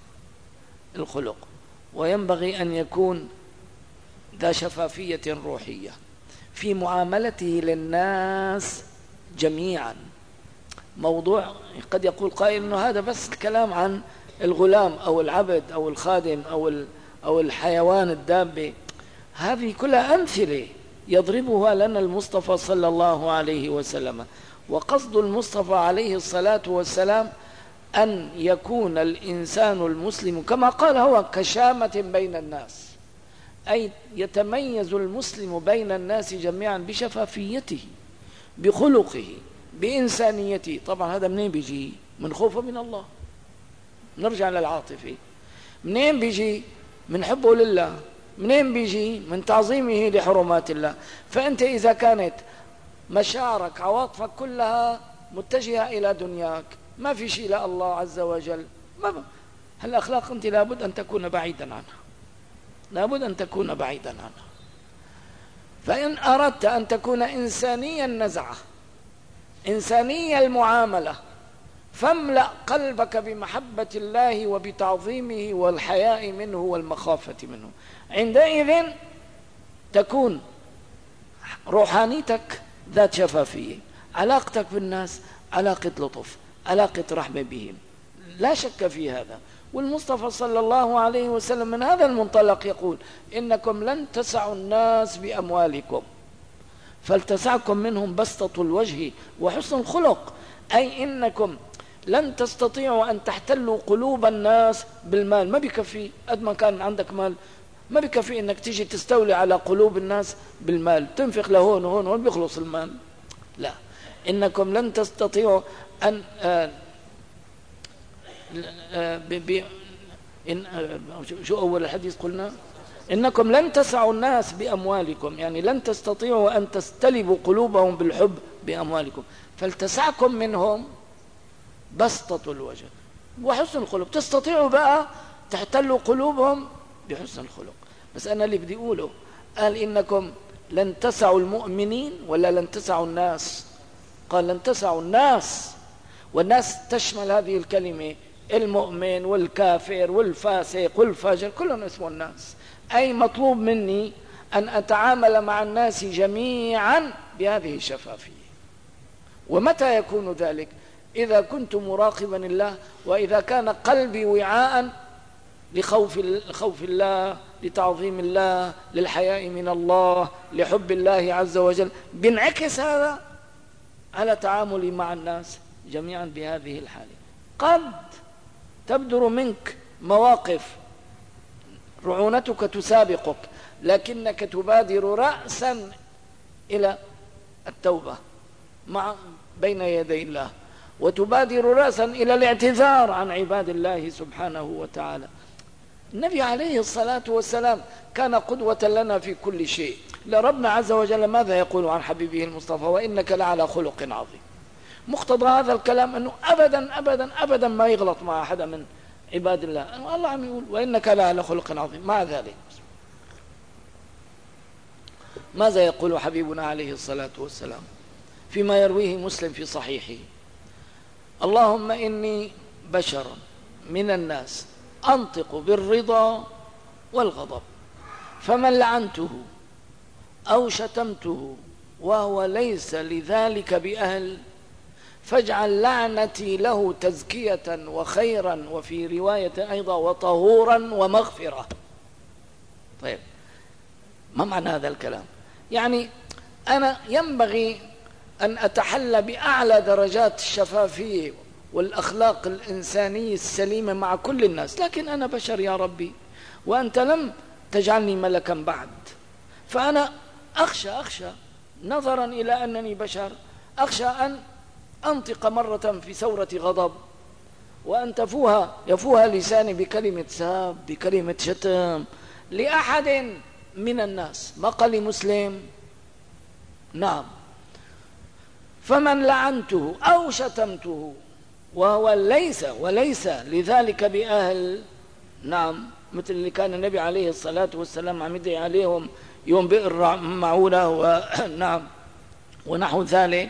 الخلق، وينبغي أن يكون ذا شفافية روحية في معاملته للناس جميعا. موضوع قد يقول قائل أنه هذا بس الكلام عن الغلام أو العبد أو الخادم أو الحيوان الدابة. هذه كلها أمثلة يضربها لنا المصطفى صلى الله عليه وسلم. وقصد المصطفى عليه الصلاة والسلام أن يكون الإنسان المسلم كما قال هو كشامة بين الناس، أي يتميز المسلم بين الناس جميعا بشفافيته، بخلقه، بإنسانيته. طبعا هذا منين بيجي؟ من خوفه من الله. نرجع للعاطفة، منين بيجي؟ من حبه لله. منين بيجي؟ من تعظيمه لحرمات الله. فأنت إذا كانت مشاعرك عواطفك كلها متجهة إلى دنياك، ما في شيء لا الله عز وجل، هالأخلاق أنت لابد أن تكون بعيدا عنها، لابد أن تكون بعيدا عنها. فإن أردت أن تكون إنسانيا النزعة، إنسانية المعاملة، فاملأ قلبك بمحبة الله وبتعظيمه والحياء منه والمخافة منه. عندئذ تكون روحانيتك ذات شفافية، علاقتك بالناس علاقة لطف، علاقة رحمة بهم، لا شك في هذا. والمصطفى صلى الله عليه وسلم من هذا المنطلق يقول: إنكم لن تسعوا الناس بأموالكم فلتسعكم منهم بسطة الوجه وحسن الخلق، أي إنكم لن تستطيعوا أن تحتلوا قلوب الناس بالمال. ما بيكفي قد ما كان عندك مال، ما بيكفي إنك تيجي تستولي على قلوب الناس بالمال، تنفق لهون وهون وهون بيخلص المال. لا، إنكم لن تستطيعوا أن شو أول الحديث قلنا؟ إنكم لن تسعوا الناس بأموالكم، يعني لن تستطيعوا أن تستلبوا قلوبهم بالحب بأموالكم، فلتسعكم منهم بسطة الوجه وحسن الخلق. تستطيعوا بقى تحتلوا قلوبهم بحسن الخلق. بس أنا اللي بدي أقوله، قال إنكم لن تسعوا المؤمنين ولا لن تسعوا الناس؟ قال لن تسعوا الناس، والناس تشمل هذه الكلمة المؤمن والكافر والفاسق والفاجر، كلهم اسمه الناس. أي مطلوب مني أن أتعامل مع الناس جميعا بهذه الشفافية. ومتى يكون ذلك؟ إذا كنت مراقبا الله، وإذا كان قلبي وعاء لخوف الله، لتعظيم الله، للحياء من الله، لحب الله عز وجل، بينعكس هذا على تعاملي مع الناس جميعا بهذه الحالة. قد تبدر منك مواقف رعونتك تسابقك، لكنك تبادر رأسا إلى التوبة بين يدي الله، وتبادر رأسا إلى الاعتذار عن عباد الله سبحانه وتعالى. النبي عليه الصلاة والسلام كان قدوة لنا في كل شيء. لربنا عز وجل ماذا يقول عن حبيبه المصطفى؟ وإنك لعلى خلق عظيم. مقتضى هذا الكلام أنه أبدا أبدا أبدا ما يغلط مع أحد من عباد الله. الله عم يقول وإنك لعلى خلق عظيم. مع ذلك ماذا يقول حبيبنا عليه الصلاة والسلام فيما يرويه مسلم في صحيحه؟ اللهم إني بشر من الناس أنطق بالرضا والغضب، فمن لعنته أو شتمته وهو ليس لذلك بأهل فاجعل لعنتي له تزكية وخيرا، وفي رواية أيضا وطهورا ومغفرة. طيب، ما معنى هذا الكلام؟ يعني أنا ينبغي أن أتحلى بأعلى درجات الشفافية والأخلاق الإنسانية السليمة مع كل الناس، لكن أنا بشر يا ربي، وأنت لم تجعلني ملكا بعد، فأنا أخشى نظرا إلى أنني بشر، أخشى أن أنطق مرة في ثورة غضب وأن يفوها لساني بكلمة ساب، بكلمة شتم لأحد من الناس. ما قال مسلم؟ نعم. فمن لعنته أو شتمته وهو وليس لذلك بأهل، نعم، مثل اللي كان النبي عليه الصلاة والسلام عم يدعي عليهم يوم بئر معونة ونعم ونحو ذلك،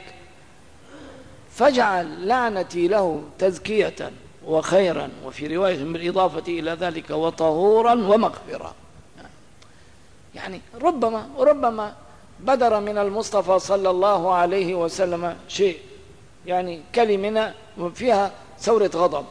فاجعل لعنتي له تزكية وخيرا، وفي رواية بالإضافة إلى ذلك وطهورا ومغفرة. يعني ربما بدر من المصطفى صلى الله عليه وسلم شيء، يعني كلمة فيها ثورة غضب.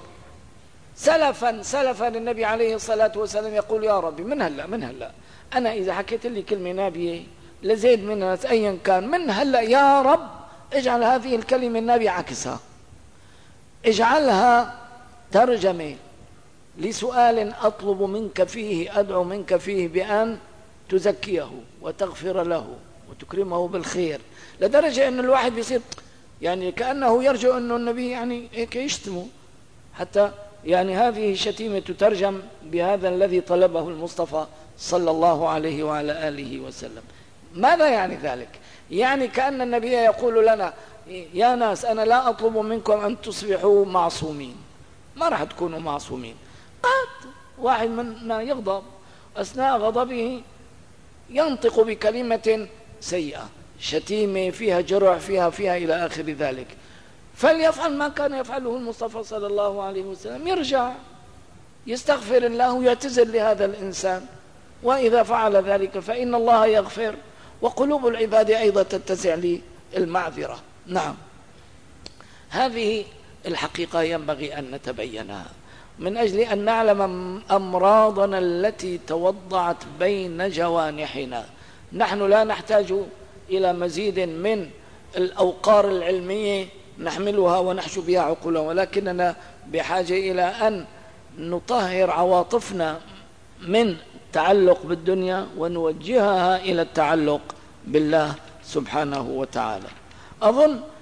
سلفا للنبي عليه الصلاة والسلام يقول يا ربي من هلأ أنا إذا حكيت لي كلمة نابية لزيد منها أيا كان، من هلأ يا رب اجعل هذه الكلمة النابية عكسها، اجعلها ترجمة لسؤال أطلب منك فيه، أدعو منك فيه بأن تزكيه وتغفر له وتكرمه بالخير، لدرجة أن الواحد بيصير يعني كأنه يرجو أن النبي يعني هيك يشتمه، حتى يعني هذه الشتيمة تترجم بهذا الذي طلبه المصطفى صلى الله عليه وعلى آله وسلم. ماذا يعني ذلك؟ يعني كأن النبي يقول لنا يا ناس أنا لا أطلب منكم أن تصبحوا معصومين، ما راح تكونوا معصومين. قد واحد منا يغضب، أثناء غضبه ينطق بكلمة سيئة، شتيمة فيها جرح فيها إلى آخر ذلك، فليفعل ما كان يفعله المصطفى صلى الله عليه وسلم، يرجع يستغفر الله ويعتذر لهذا الإنسان، وإذا فعل ذلك فإن الله يغفر، وقلوب العباد أيضا تتسع للمعذرة. نعم، هذه الحقيقة ينبغي أن نتبينها من أجل أن نعلم أمراضنا التي توضعت بين جوانحنا. نحن لا نحتاج إلى مزيد من الأوقار العلمية نحملها ونحشو بها عقولنا، ولكننا بحاجة إلى أن نطهر عواطفنا من التعلق بالدنيا ونوجهها إلى التعلق بالله سبحانه وتعالى. أظن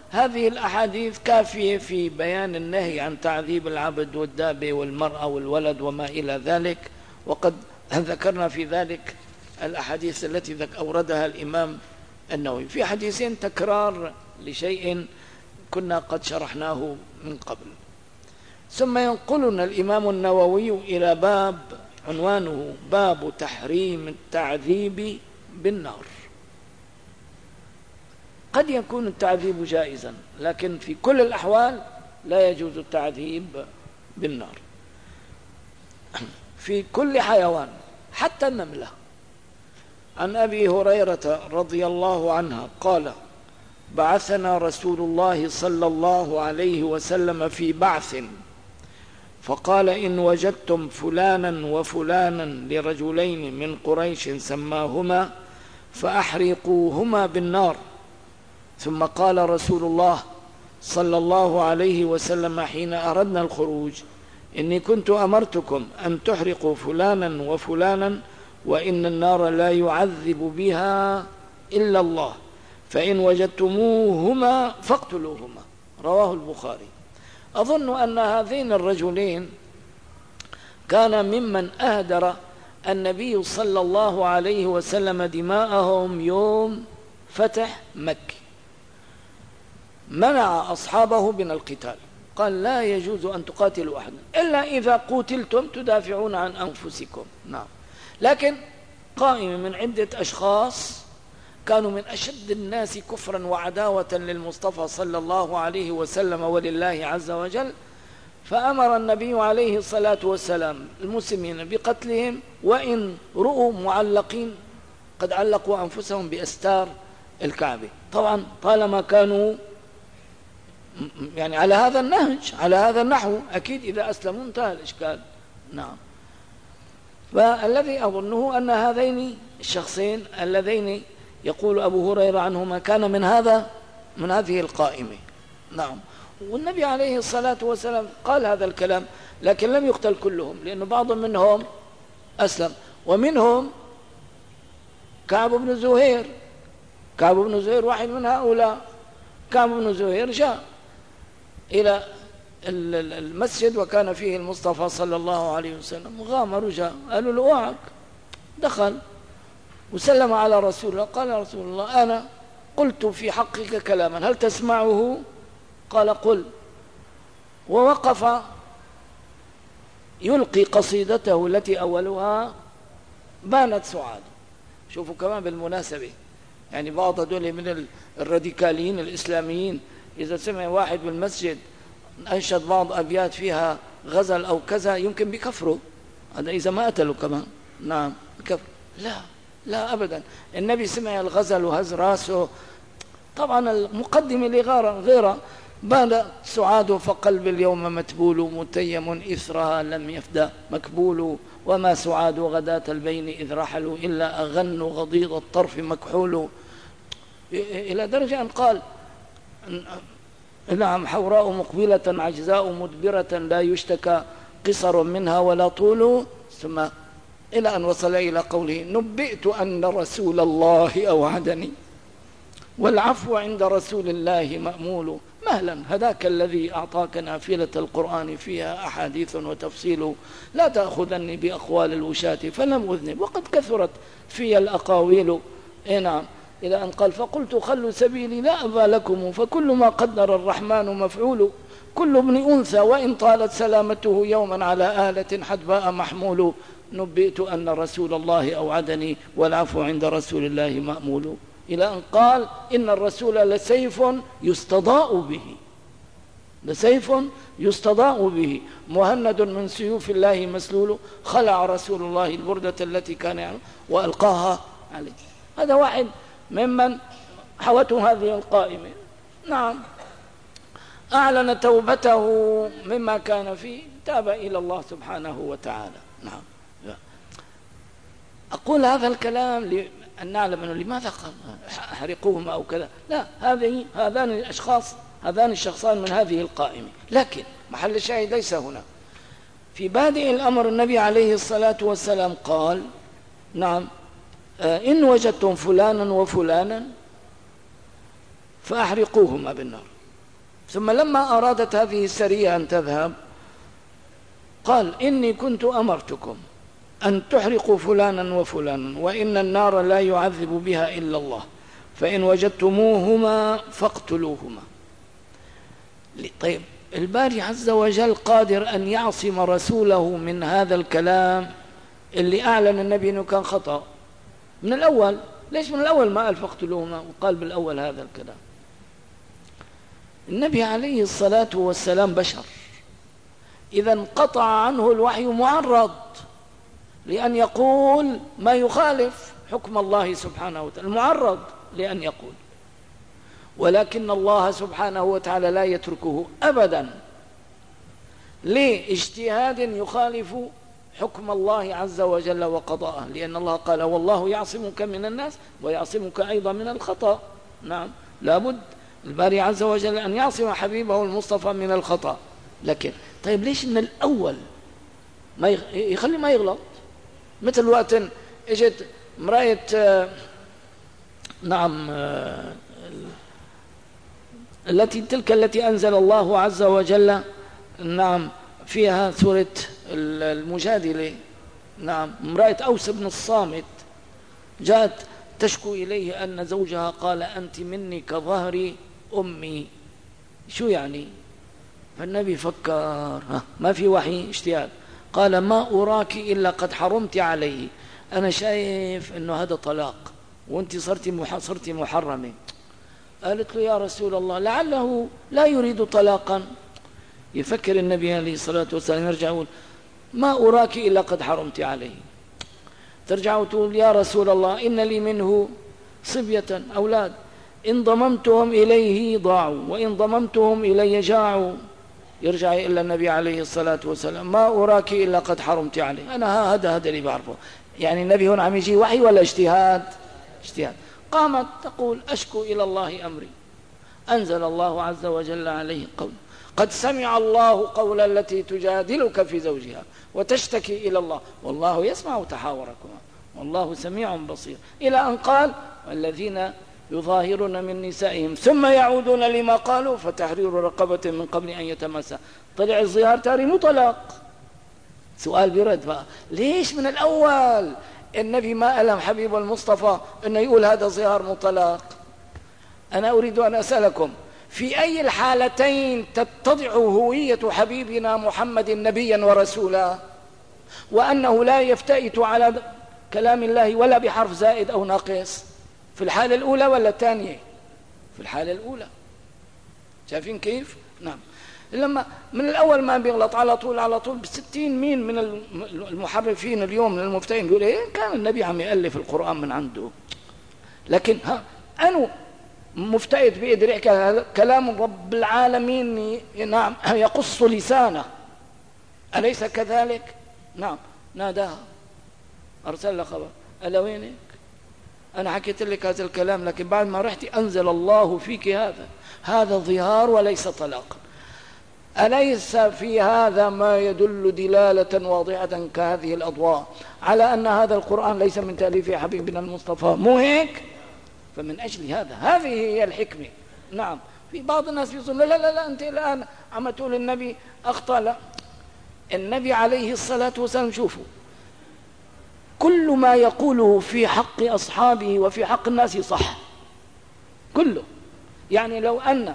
هذه الأحاديث كافية في بيان النهي عن تعذيب العبد والدابة والمرأة والولد وما إلى ذلك، وقد ذكرنا في ذلك الأحاديث التي أوردها الإمام النووي. في حديثين تكرار لشيء كنا قد شرحناه من قبل. ثم ينقلنا الإمام النووي إلى باب عنوانه باب تحريم التعذيب بالنار. قد يكون التعذيب جائزا، لكن في كل الأحوال لا يجوز التعذيب بالنار في كل حيوان حتى النملة. عن أبي هريرة رضي الله عنها قال: بعثنا رسول الله صلى الله عليه وسلم في بعث فقال: إن وجدتم فلانا وفلانا لرجلين من قريش سماهما فأحرقوهما بالنار. ثم قال رسول الله صلى الله عليه وسلم حين أردنا الخروج: إني كنت أمرتكم أن تحرقوا فلانا وفلانا وإن النار لا يعذب بها إلا الله، فإن وجدتموهما فاقتلوهما. رواه البخاري. أظن أن هذين الرجلين كان ممن أهدر النبي صلى الله عليه وسلم دماءهم يوم فتح مكة، منع أصحابه من القتال، قال: لا يجوز أن تقاتلوا أحدا إلا إذا قتلتم تدافعون عن أنفسكم. نعم. لكن قائمة من عدة أشخاص كانوا من أشد الناس كفرا وعداوة للمصطفى صلى الله عليه وسلم ولله عز وجل، فأمر النبي عليه الصلاة والسلام المسلمين بقتلهم، وإن رؤوا معلقين قد علقوا أنفسهم بأستار الكعبة. طبعا طالما كانوا يعني على هذا النهج، على هذا النحو، أكيد إذا أسلموا انتهى الإشكال. نعم. فالذي أظنه أن هذين الشخصين اللذين يقول أبو هريرة عنهما كان من هذه القائمة. نعم. والنبي عليه الصلاة والسلام قال هذا الكلام، لكن لم يقتل كلهم، لأن بعض منهم أسلم، ومنهم كعب بن زهير. كعب بن زهير واحد من هؤلاء. كعب بن زهير جاء إلى المسجد وكان فيه المصطفى صلى الله عليه وسلم، غامر وجاء، قالوا له: اوعك. دخل وسلم على رسول الله، قال: يا رسول الله، أنا قلت في حقك كلاما هل تسمعه؟ قال: قل. ووقف يلقي قصيدته التي أولها بانت سعاد. شوفوا كمان بالمناسبة، يعني بعض هذول من الراديكاليين الإسلاميين إذا سمع واحد بالمسجد أنشد بعض أبيات فيها غزل أو كذا يمكن بكفره، هذا إذا ما قتلوا كمان. نعم، بكفر. لا أبدا. النبي سمع الغزل وهز راسه. طبعا المقدمة لغيره: بان سعاد فقلب اليوم متبول، متيم إثرها لم يفدى مكبول، وما سعاد غداة البين إذ رحلوا، إلا أغن غضيض الطرف مكحول. إلى درجة أن قال: نعم، حوراء مقبلة عجزاء مدبرة لا يشتكى قصر منها ولا طول، ثم إلى أن وصل إلى قوله: نبئت أن رسول الله أوعدني والعفو عند رسول الله مأمول، مهلا هداك الذي أعطاك نافلة القرآن فيها أحاديث وتفصيل، لا تأخذني بأقوال الوشاة فلم أذنب وقد كثرت في الأقاويل. نعم. إلى أن قال: فقلت خلوا سبيلي لا أبا لكم، فكل ما قدر الرحمن مفعول، كل ابن أنثى وإن طالت سلامته يوما على آلة حدباء محمول، نبئت أن رسول الله أوعدني والعفو عند رسول الله مأمول. إلى أن قال: إن الرسول لسيف يستضاء به، لسيف يستضاء به، مهند من سيوف الله مسلول، خلع رسول الله البردة التي كان يعلم وألقاها عليه. هذا واحد ممن حوته هذه القائمة. نعم. أعلن توبته مما كان فيه، تاب إلى الله سبحانه وتعالى. نعم. أقول هذا الكلام لأن نعلم أنه لماذا قال حرقوهم أو كذا، لا، هذان الأشخاص، هذان الشخصان من هذه القائمة. لكن محل الشاهد ليس هنا. في بادئ الأمر النبي عليه الصلاة والسلام قال: نعم، إن وجدتم فلانا وفلانا فأحرقوهما بالنار. ثم لما أرادت هذه السرية أن تذهب قال إني كنت أمرتكم أن تحرقوا فلانا وفلانا وإن النار لا يعذب بها إلا الله فإن وجدتموهما فاقتلوهما. طيب الباري عز وجل قادر أن يعصم رسوله من هذا الكلام اللي أعلن النبي أنه كان خطأ من الأول. ليش من الأول ما قال فاقتلوهما وقال بالأول هذا الكلام؟ النبي عليه الصلاة والسلام بشر، إذا انقطع عنه الوحي معرض لأن يقول ما يخالف حكم الله سبحانه وتعالى، معرض لأن يقول، ولكن الله سبحانه وتعالى لا يتركه أبدا لاجتهاد يخالف حكم الله عز وجل وقضاءه، لأن الله قال والله يعصمك من الناس ويعصمك أيضا من الخطأ. نعم لابد الباري عز وجل أن يعصم حبيبه المصطفى من الخطأ. لكن طيب ليش من الأول ما يخلي ما يغلط؟ مثل وقت اجت امرأة نعم التي أنزل الله عز وجل نعم فيها سورة المجادلة، نعم امرأة أوس بن الصامت جاءت تشكو إليه أن زوجها قال أنت مني كظهر أمي. شو يعني؟ فالنبي فكر ما في وحي، اجتهاد، قال ما أراك إلا قد حرمت عليه، أنا شايف أنه هذا طلاق وأنت صرتي محرمة. قالت له يا رسول الله لعله لا يريد طلاقا. يفكر النبي عليه الصلاة والسلام يرجع يقول ما أراك إلا قد حرمت عليه. ترجع وتقول يا رسول الله إن لي منه صبية أولاد إن ضممتهم إليه ضاعوا وإن ضممتهم إلي جاعوا. يرجع إلى النبي عليه الصلاة والسلام ما أراك إلا قد حرمت عليه. أنا هذا اللي بعرفه. يعني النبي هون عم يجي وحي ولا اجتهاد؟ اجتهاد. قامت تقول أشكو إلى الله أمري، أنزل الله عز وجل عليه قول قد سمع الله قول التي تجادلك في زوجها وتشتكي إلى الله والله يسمع تحاوركما والله سميع بصير، إلى أن قال والذين يظاهرون من نسائهم ثم يعودون لما قالوا فتحرير رقبة من قبل أن يتمسا. طلع الظهار تاري طلاق. سؤال برد بقى ليش من الأول النبي ما ألم حبيب المصطفى أنه يقول هذا ظهار مطلق؟ أنا أريد أن أسألكم في أي الحالتين تتضع هوية حبيبنا محمد نبيا ورسولا وأنه لا يفتئت على كلام الله ولا بحرف زائد أو ناقص؟ في الحالة الأولى ولا الثانية؟ في الحالة الأولى. شايفين كيف؟ نعم. لما من الأول ما بيغلط على طول بستين مين من المحرفين اليوم من المفتين بيقول إيه كان النبي عم يألف القرآن من عنده، لكن أنا مفتئت بيقدر يحكي كلام رب العالمين نعم يقص لسانه، أليس كذلك؟ نعم. ناداها أرسل لها خبر ألا وينك؟ أنا حكيت لك هذا الكلام لكن بعد ما رحتي أنزل الله فيك هذا ظهار وليس طلاق. أليس في هذا ما يدل دلالة واضحة كهذه الأضواء على أن هذا القرآن ليس من تأليف حبيبنا المصطفى؟ مو هيك؟ فمن أجل هذا هذه هي الحكمة. نعم. في بعض الناس يقول لا أنت الآن عم تقول النبي أخطأ. لا، النبي عليه الصلاة والسلام شوفوا كل ما يقوله في حق أصحابه وفي حق الناس صح كله. يعني لو أن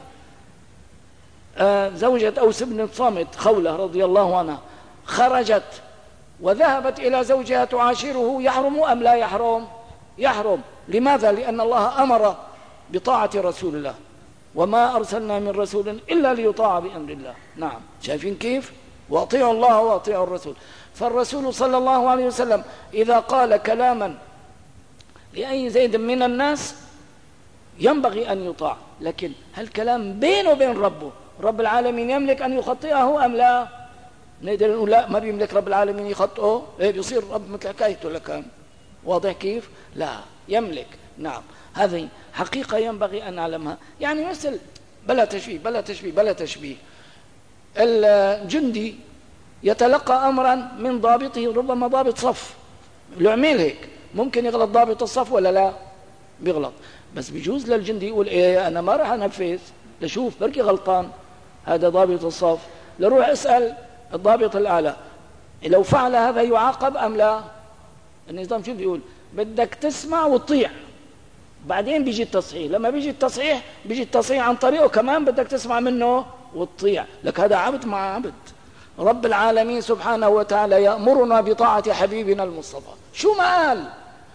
زوجة أوس بن الصامت خولة رضي الله عنها خرجت وذهبت إلى زوجها تعاشره يحرم أم لا يحرم؟ يحرم. لماذا؟ لأن الله أمر بطاعة رسول الله وما أرسلنا من رسول إلا ليطاع بأمر الله. نعم. شايفين كيف؟ وأطيعوا الله وأطيعوا الرسول. فالرسول صلى الله عليه وسلم إذا قال كلاما لأي زيد من الناس ينبغي أن يطاع، لكن هل كلام بينه وبين ربه رب العالمين يملك أن يخطئه أم لا؟ نقدر نقول لا ما بيملك رب العالمين يخطئه، بيصير رب مثل حكايته لكان. واضح كيف؟ لا يملك. نعم. هذه حقيقة ينبغي أن نعلمها. يعني مثل بلا تشبيه الجندي يتلقى أمرا من ضابطه، ربما ضابط صف لو عمل هيك ممكن يغلط ضابط الصف ولا لا؟ بيغلط. بس بيجوز للجندي يقول إيه أنا ما راح أنفذ لشوف بركي غلطان هذا ضابط الصف. لروح اسأل الضابط الأعلى لو فعل هذا يعاقب أم لا. النظام شو بيقول؟ بدك تسمع وتطيع، بعدين بيجي التصحيح. لما بيجي التصحيح عن طريقه كمان بدك تسمع منه وتطيع. لك هذا عبد مع عبد. رب العالمين سبحانه وتعالى يأمرنا بطاعة حبيبنا المصطفى. شو ما قال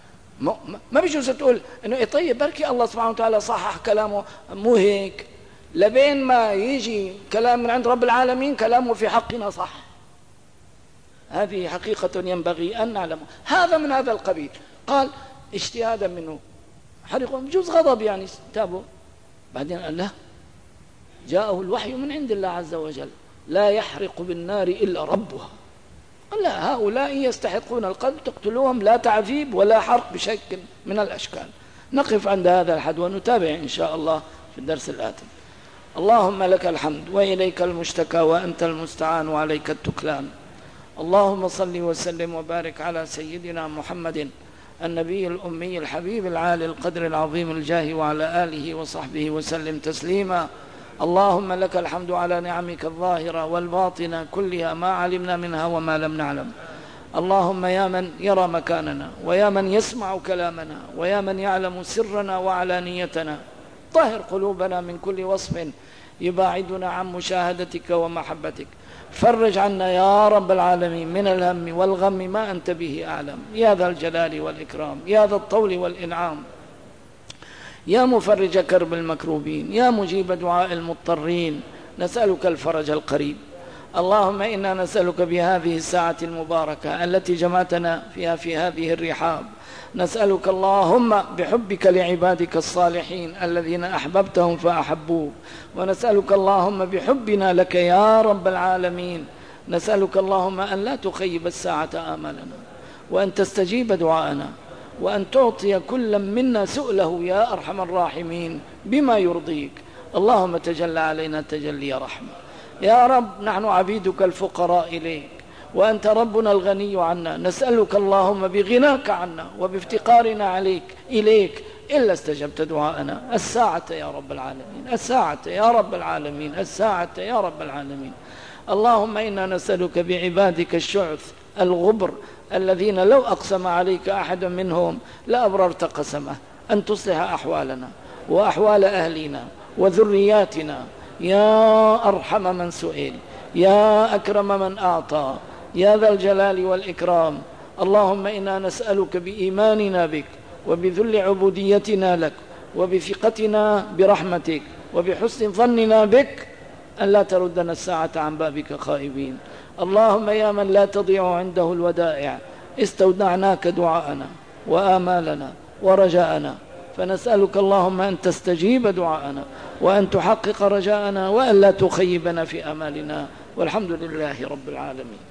ما بيجوز تقول انه طيب بركي الله سبحانه وتعالى صحح كلامه، مو هيك. لبين ما يجي كلام من عند رب العالمين كلامه في حقنا صح. هذه حقيقة ينبغي أن نعلمها. هذا من هذا القبيل. قال اجتهادا منه حرقوا، بجوز غضب يعني تابوا. بعدين قال لا، جاءه الوحي من عند الله عز وجل لا يحرق بالنار إلا ربها. قال لا، هؤلاء يستحقون القتل، تقتلوهم لا تعذيب ولا حرق بشكل من الأشكال. نقف عند هذا الحد ونتابع إن شاء الله في الدرس الآتي. اللهم لك الحمد وإليك المشتكى وأنت المستعان وعليك التكلان. اللهم صل وسلم وبارك على سيدنا محمد النبي الأمي الحبيب العالي القدر العظيم الجاه وعلى آله وصحبه وسلم تسليما. اللهم لك الحمد على نعمك الظاهرة والباطنة كلها ما علمنا منها وما لم نعلم. اللهم يا من يرى مكاننا ويا من يسمع كلامنا ويا من يعلم سرنا وعلانيتنا، طهر قلوبنا من كل وصف يباعدنا عن مشاهدتك ومحبتك. فرج عنا يا رب العالمين من الهم والغم ما أنت به أعلم، يا ذا الجلال والإكرام، يا ذا الطول والإنعام، يا مفرج كرب المكروبين، يا مجيب دعاء المضطرين. نسألك الفرج القريب. اللهم إنا نسألك بهذه الساعة المباركة التي جمعتنا فيها في هذه الرحاب، نسألك اللهم بحبك لعبادك الصالحين الذين أحببتهم فأحبوك، ونسألك اللهم بحبنا لك يا رب العالمين، نسألك اللهم أن لا تخيب الساعة آمالنا، وأن تستجيب دعاءنا، وأن تعطي كل منا سؤله يا أرحم الراحمين بما يرضيك. اللهم تجلى علينا تجلي رحمة. يا رب نحن عبيدك الفقراء إليك، وأنت ربنا الغني عنا، نسألك اللهم بغناك عنا وبافتقارنا عليك إليك إلا استجبت دعاءنا. الساعة يا رب العالمين، الساعة يا رب العالمين، الساعة يا رب العالمين. اللهم إنا نسألك بعبادك الشعث الغبر الذين لو أقسم عليك أحد منهم لأبررت قسمه أن تصلح أحوالنا وأحوال أهلنا وذرياتنا يا أرحم من سئل، يا أكرم من أعطى، يا ذا الجلال والإكرام. اللهم إنا نسألك بإيماننا بك وبذل عبوديتنا لك وبثقتنا برحمتك وبحسن ظننا بك أن لا تردنا الساعة عن بابك خائبين. اللهم يا من لا تضيع عنده الودائع، استودعناك دعاءنا وآمالنا ورجاءنا، فنسألك اللهم أن تستجيب دعاءنا وأن تحقق رجاءنا وأن لا تخيبنا في آمالنا، والحمد لله رب العالمين.